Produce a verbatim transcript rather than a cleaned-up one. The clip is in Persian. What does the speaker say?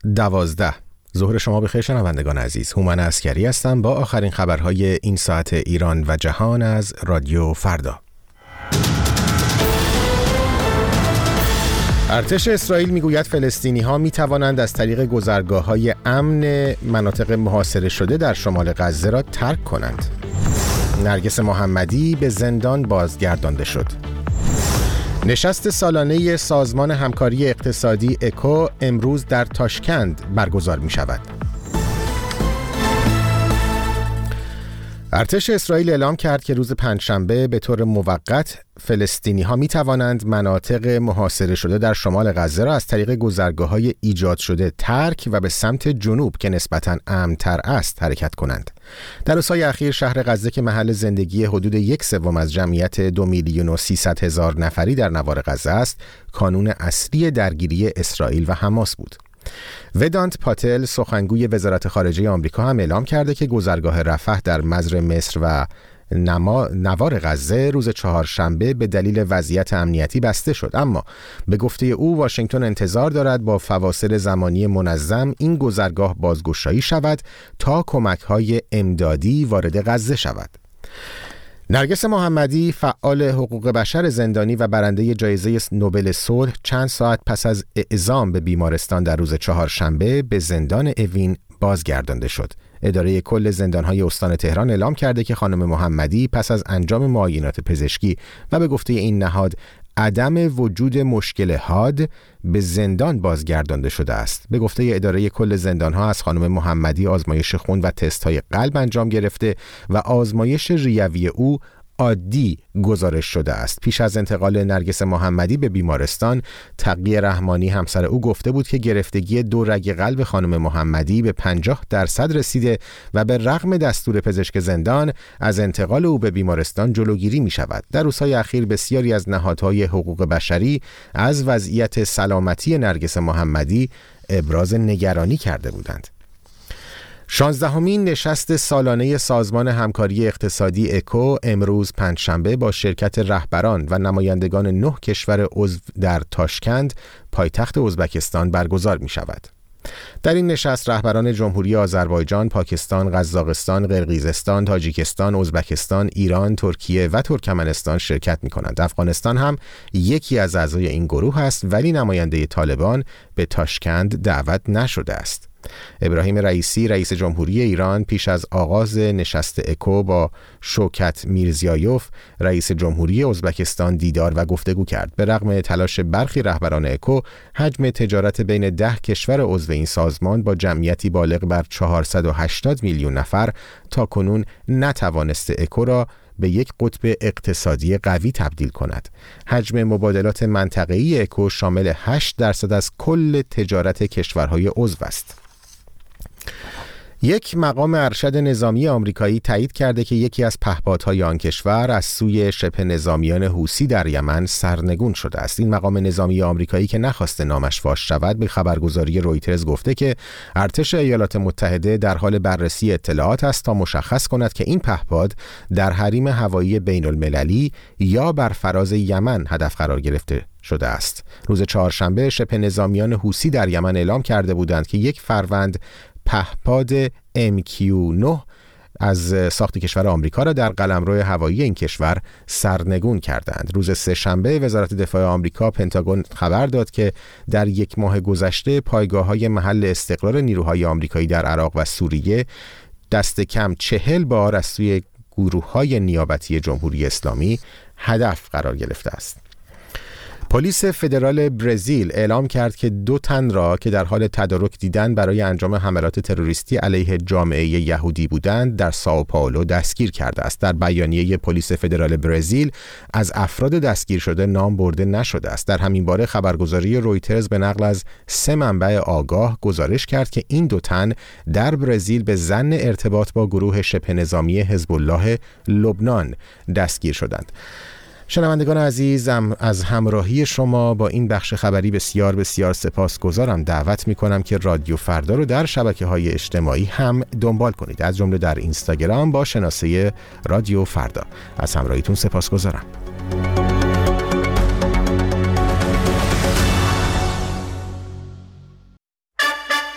دوازده. ظهر شما بخیر شنوندگان عزیز. هومن عسکری هستم با آخرین خبرهای این ساعت ایران و جهان از رادیو فردا. ارتش اسرائیل میگوید فلسطینی‌ها می‌توانند از طریق گذرگاه‌های امن مناطق محاصره شده در شمال غزه را ترک کنند. نرگس محمدی به زندان بازگردانده شد. نشست سالانه سازمان همکاری اقتصادی اکو امروز در تاشکند برگزار می شود. ارتش اسرائیل اعلام کرد که روز پنجشنبه به طور موقت فلسطینی ها می توانند مناطق محاصره شده در شمال غزه را از طریق گذرگاه‌های ایجاد شده ترک و به سمت جنوب که نسبتاً امن‌تر است حرکت کنند. در روزهای اخیر شهر غزه که محل زندگی حدود یک سوم از جمعیت دو میلیون و سیصد هزار نفری در نوار غزه است، کانون اصلی درگیری اسرائیل و حماس بود. ودانت پاتل سخنگوی وزارت خارجه آمریکا هم اعلام کرده که گذرگاه رفح در مزر مصر و نما نوار غزه روز چهارشنبه به دلیل وضعیت امنیتی بسته شد، اما به گفته او واشنگتن انتظار دارد با فواصل زمانی منظم این گذرگاه بازگشایی شود تا کمک‌های امدادی وارد غزه شود. نرگس محمدی فعال حقوق بشر زندانی و برنده جایزه نوبل صلح چند ساعت پس از اعزام به بیمارستان در روز چهارشنبه به زندان اوین بازگردانده شد. اداره کل زندان‌های استان تهران اعلام کرده که خانم محمدی پس از انجام معاینات پزشکی و به گفته این نهاد عدم وجود مشکل حاد به زندان بازگردانده شده است. به گفته اداره کل زندان‌ها از خانم محمدی آزمایش خون و تست‌های قلب انجام گرفته و آزمایش ریوی او عادی گزارش شده است. پیش از انتقال نرگس محمدی به بیمارستان، تقی رحمانی همسر او گفته بود که گرفتگی دو رگ قلب خانم محمدی به پنجاه درصد رسیده و به رغم دستور پزشک زندان از انتقال او به بیمارستان جلوگیری می شود. در روزهای اخیر بسیاری از نهادهای حقوق بشری از وضعیت سلامتی نرگس محمدی ابراز نگرانی کرده بودند. شانزدهمین نشست سالانه سازمان همکاری اقتصادی اکو امروز پنجشنبه با شرکت رهبران و نمایندگان نه کشور عضو در تاشکند پایتخت ازبکستان برگزار می شود. در این نشست رهبران جمهوری آذربایجان، پاکستان، قزاقستان، قرقیزستان، تاجیکستان، ازبکستان، ایران، ترکیه و ترکمنستان شرکت می کنند. افغانستان هم یکی از اعضای این گروه است ولی نماینده طالبان به تاشکند دعوت نشده است. ابراهیم رئیسی رئیس جمهوری ایران پیش از آغاز نشست اکو با شوکت میرزیایوف رئیس جمهوری ازبکستان دیدار و گفتگو کرد. به رغم تلاش برخی رهبران اکو، حجم تجارت بین ده کشور عضو این سازمان با جمعیتی بالغ بر چهارصد و هشتاد میلیون نفر تا کنون نتوانسته اکو را به یک قطب اقتصادی قوی تبدیل کند. حجم مبادلات منطقه‌ای اکو شامل هشت درصد از کل تجارت کشورهای عضو است. یک مقام ارشد نظامی آمریکایی تایید کرده که یکی از پهپادهای آن کشور از سوی شبه نظامیان حوثی در یمن سرنگون شده است. این مقام نظامی آمریکایی که نخواسته نامش فاش شود به خبرگزاری رویترز گفته که ارتش ایالات متحده در حال بررسی اطلاعات است تا مشخص کند که این پهپاد در حریم هوایی بین المللی یا بر فراز یمن هدف قرار گرفته شده است. روز چهارشنبه شبه نظامیان حوثی در یمن اعلام کرده بودند که یک فروند پهپاد ام کیو نه از ساخت کشور آمریکا را در قلمرو هوایی این کشور سرنگون کردند. روز سه‌شنبه وزارت دفاع آمریکا پنتاگون خبر داد که در یک ماه گذشته پایگاه‌های محل استقرار نیروهای آمریکایی در عراق و سوریه دست کم چهل بار از سوی گروه‌های نیابتی جمهوری اسلامی هدف قرار گرفته است. پلیس فدرال برزیل اعلام کرد که دو تن را که در حال تدارک دیدن برای انجام حملات تروریستی علیه جامعه یهودی بودند در سائو پائولو دستگیر کرده است. در بیانیه پلیس فدرال برزیل از افراد دستگیر شده نام برده نشده است. در همین باره خبرگزاری رویترز به نقل از سه منبع آگاه گزارش کرد که این دو تن در برزیل به ظن ارتباط با گروه شبه نظامی حزب الله لبنان دستگیر شدند. شنوندگان عزیزم، از همراهی شما با این بخش خبری بسیار بسیار سپاسگزارم. دعوت میکنم که رادیو فردا رو در شبکه‌های اجتماعی هم دنبال کنید، از جمله در اینستاگرام با شناسه رادیو فردا. از همراهیتون سپاسگزارم.